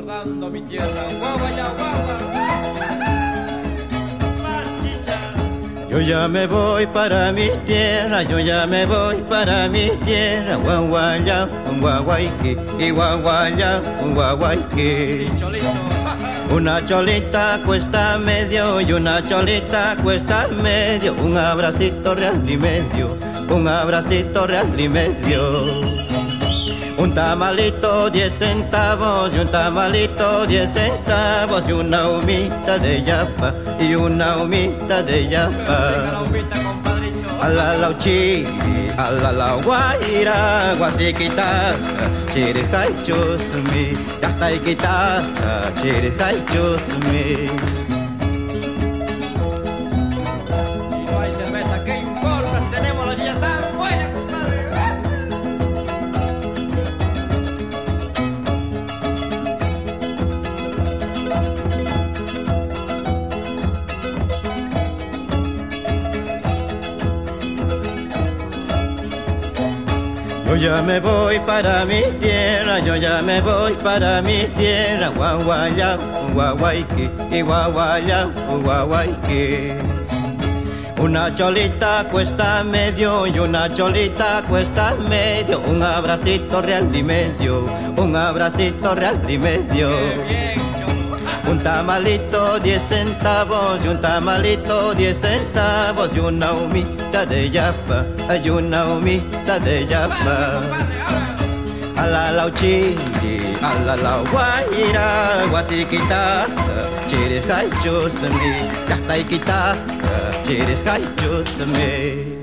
recordando mi tierra. Guagua, ya, guagua. Más chicha. Yo ya me voy para mi tierra, yo ya me voy para mi tierra. Guaguaya, un guaguayque, y guaguaya, un guaguayque. Sí, cholito. Una cholita cuesta medio y una cholita cuesta medio. Un abracito real y medio, un abracito real y medio. Un tamalito 10 centavos y un tamalito 10 centavos y una humita de yapa y una humita de Venga la yapa. humita, compadrito. A la lauchi, a la guaira, guasiquita, chiris caichusmi, yastaikita, chiris caichusmi. Si no hay cerveza, ¿qué importa si tenemos la chicha tan buena, compadre? Yo ya me voy para mi tierra, yo ya me voy para mi tierra. Guaguaya, guaguayque, y guaguaya, guaguayque. Una cholita cuesta medio y una cholita cuesta medio. Un abracito real y medio, un abracito real y medio. Qué bien, cholo. Un tamalito 10 centavos y un tamalito 10 centavos y una humita de yapa, hay una humita de yapa. A la lauchi, a la guaira, guasiquita, chiris caichusmi, yastaikita, chiris caichusmi.